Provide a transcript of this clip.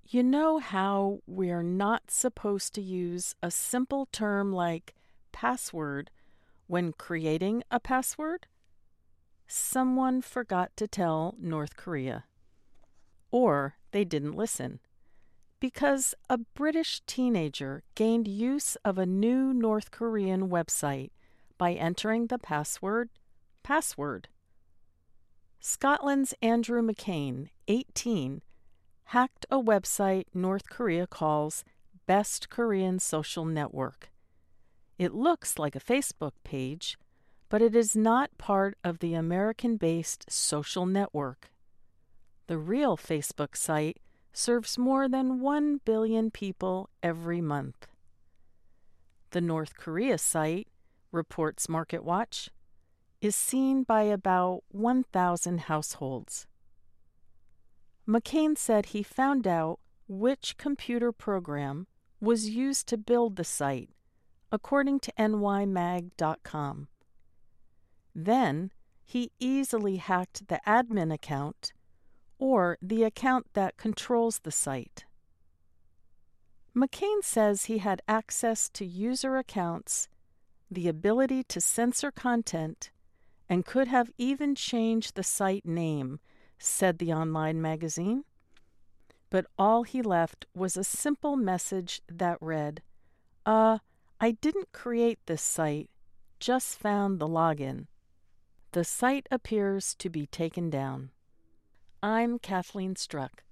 You know how we're not supposed to use a simple term like password when creating a password? Someone forgot to tell North Korea. Or they didn't listen. Because a British teenager gained use of a new North Korean website by entering the password. Scotland's Andrew McCain, 18, hacked a website North Korea calls Best Korean Social Network. It looks like a Facebook page, but it is not part of the American-based social network. The real Facebook site serves more than 1 billion people every month. The North Korea site, reports MarketWatch, is seen by about 1,000 households. McCain said he found out which computer program was used to build the site, according to nymag.com. Then he easily hacked the admin account or the account that controls the site. McCain says he had access to user accounts, the ability to censor content, and could have even changed the site name, said the online magazine. But all he left was a simple message that read, I didn't create this site, just found the login. The site appears to be taken down. I'm Kathleen Struck.